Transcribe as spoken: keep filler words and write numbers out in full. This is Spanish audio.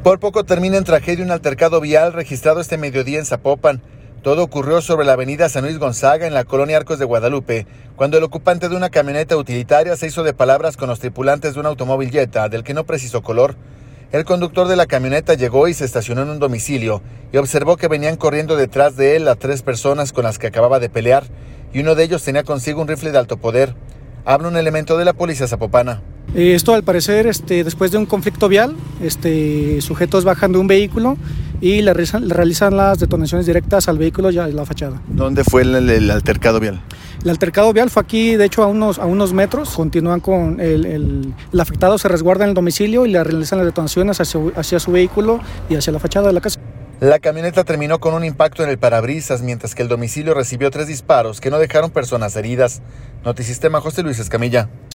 Por poco termina en tragedia un altercado vial registrado este mediodía en Zapopan. Todo ocurrió sobre la avenida San Luis Gonzaga, en la colonia Arcos de Guadalupe, cuando el ocupante de una camioneta utilitaria se hizo de palabras con los tripulantes de un automóvil Jetta, del que no precisó color. El conductor de la camioneta llegó y se estacionó en un domicilio y observó que venían corriendo detrás de él a tres personas con las que acababa de pelear, y uno de ellos tenía consigo un rifle de alto poder. Habla un elemento de la policía zapopana. Esto al parecer, este, después de un conflicto vial, este, sujetos bajan de un vehículo y le realizan, le realizan las detonaciones directas al vehículo y a la fachada. ¿Dónde fue el, el altercado vial? El altercado vial fue aquí, de hecho, a unos, a unos metros. Continúan con el, el, el afectado, se resguarda en el domicilio y le realizan las detonaciones hacia, hacia su vehículo y hacia la fachada de la casa. La camioneta terminó con un impacto en el parabrisas, mientras que el domicilio recibió tres disparos que no dejaron personas heridas. Notisistema, José Luis Escamilla.